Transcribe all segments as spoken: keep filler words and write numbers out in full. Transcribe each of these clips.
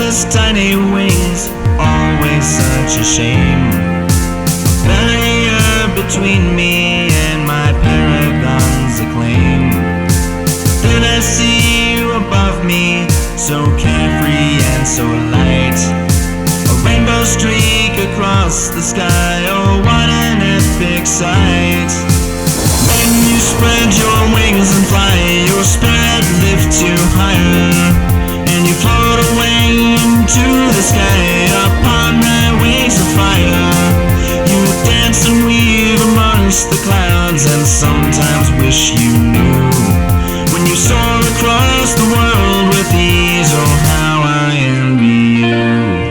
his tiny wings, always such a shame. A barrier between me and my paragon's acclaim. Then I see you above me, so carefree and so light. A rainbow streak across the sky, oh what an epic sight. When you spread your wings and fly, your spirit lifts you higher, and you float away into the sky upon my wings of fire. You dance and weave amongst the clouds, and sometimes wish you knew when you soar across the world with ease. Oh how I envy you.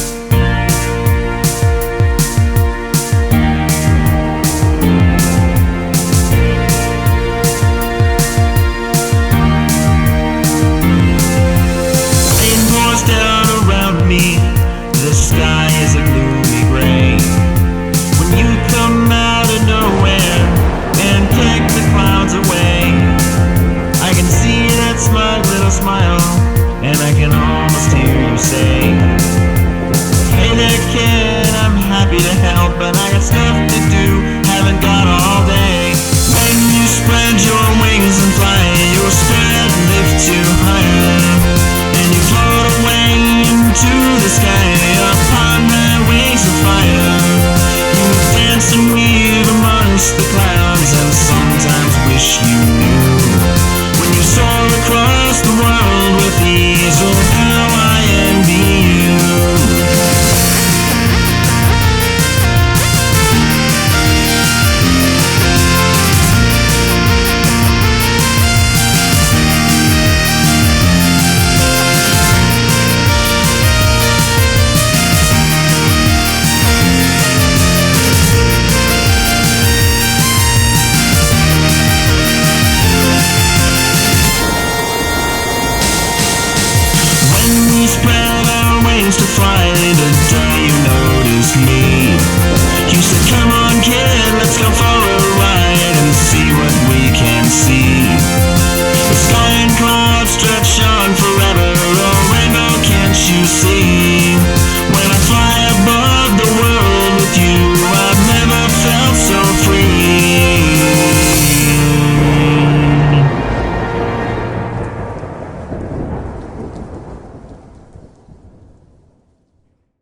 The sky is a gloomy gray. When you come out of nowhere and pick the clouds away, I can see that smug little smile, and I can almost hear you say, hey there kid, I'm happy to help, but I got stuff to do, haven't got all day. When you spread your wings and fly, your spirit lifts you higher, and you float away into the sky upon my wings of fire. You dance and weave amongst the clouds, and sometimes wish you knew when you soar across the world with ease. Oh how I envy you. Spread our wings to fly, the day you noticed me, you said come on